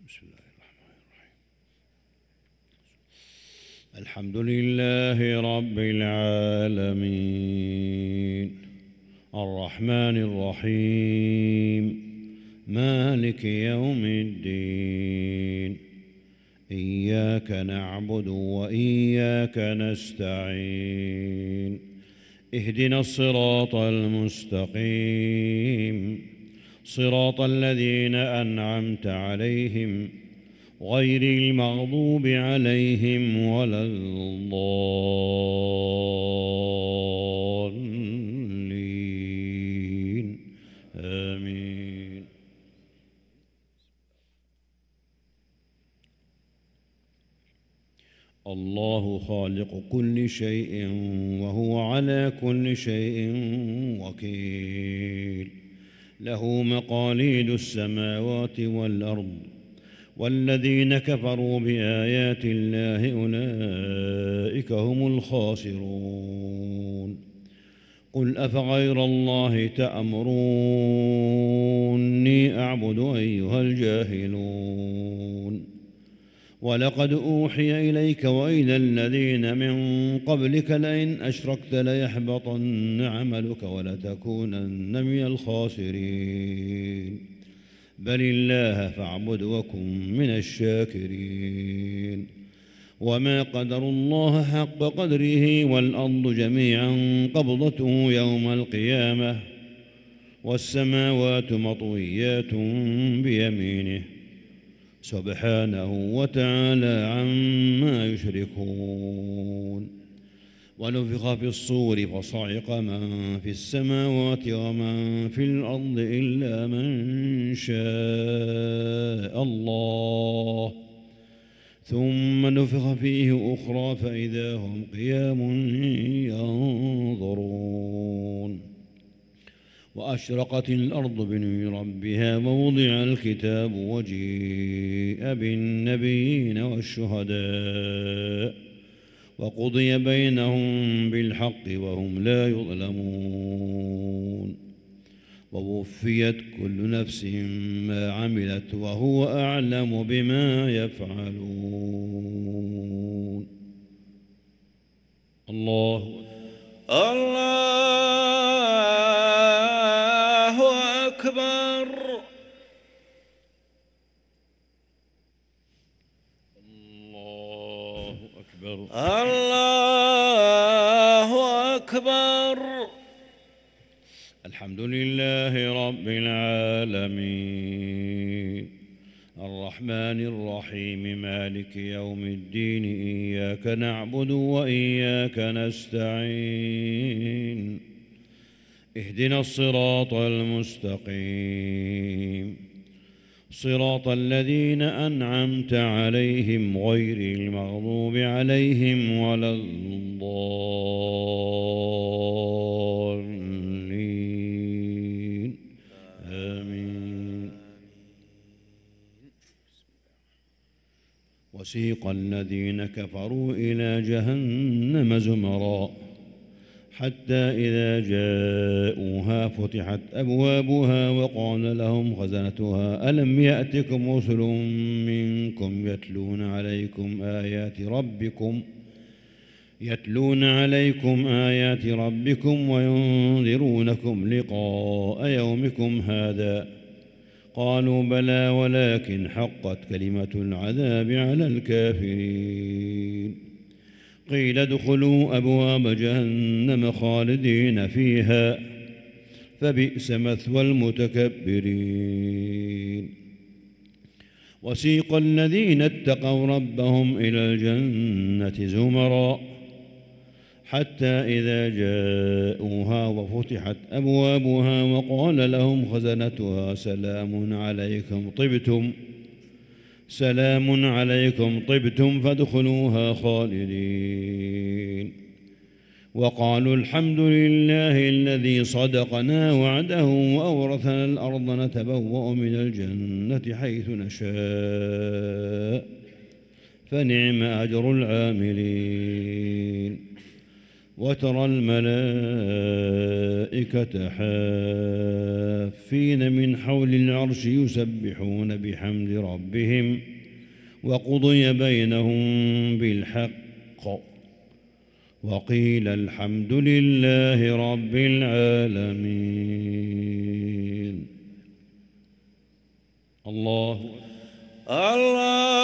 بسم الله الرحمن الرحيم. الحمد لله رب العالمين الرحمن الرحيم مالك يوم الدين إياك نعبد وإياك نستعين اهدنا الصراط المستقيم صراط الذين أنعمت عليهم غير المغضوب عليهم ولا الضالين آمين. الله خالق كل شيء وهو على كل شيء وكيل له مقاليد السماوات والأرض والذين كفروا بآيات الله أولئك هم الخاسرون. قل أفغير الله تأمروني أعبد أيها الجاهلون ولقد أوحي إليك وإلى الذين من قبلك لئن أشركت ليحبطن عملك ولتكونن من الخاسرين بل الله فاعبد وكن من الشاكرين. وما قدروا الله حق قدره والأرض جميعا قبضته يوم القيامة والسماوات مطويات بيمينه سبحانه وتعالى عما يشركون. ونفخ في الصور فصعق من في السماوات ومن في الأرض إلا من شاء الله ثم نفخ فيه أخرى فإذا هم قيام ينظرون. وأشرقت الأرض بنور ربها موضع الكتاب وجيء بالنبيين والشهداء وقضي بينهم بالحق وهم لا يظلمون. ووفيت كل نفس ما عملت وهو أعلم بما يفعلون. الله أكبر. الله أكبر. الله أكبر. الحمد لله رب العالمين الرحمن الرحيم مالك يوم الدين إياك نعبد وإياك نستعين اهدنا الصراط المستقيم صراط الذين أنعمت عليهم غير المغضوب عليهم ولا الضالين آمين. وسيق الذين كفروا إلى جهنم زمرًا حتى إذا جاءوها فتحت أبوابها وقال لهم خزنتها ألم يأتكم رسل منكم يتلون عليكم آيات ربكم وينذرونكم لقاء يومكم هذا قالوا بلى ولكن حقت كلمة العذاب على الكافرين. قيل ادخلوا أبواب جهنم خالدين فيها فبئس مثوى المتكبرين. وسيق الذين اتقوا ربهم إلى الجنة زمرًا حتى إذا جاءوها وفتحت أبوابها وقال لهم خزنتها سلام عليكم طبتم فادخلوها خالدين. وقالوا الحمد لله الذي صدقنا وعده وأورثنا الأرض نتبوأ من الجنة حيث نشاء فنعم أجر العاملين. وترى الملائكة حافين من حول العرش يسبحون بحمد ربهم وقضي بينهم بالحق وقيل الحمد لله رب العالمين. الله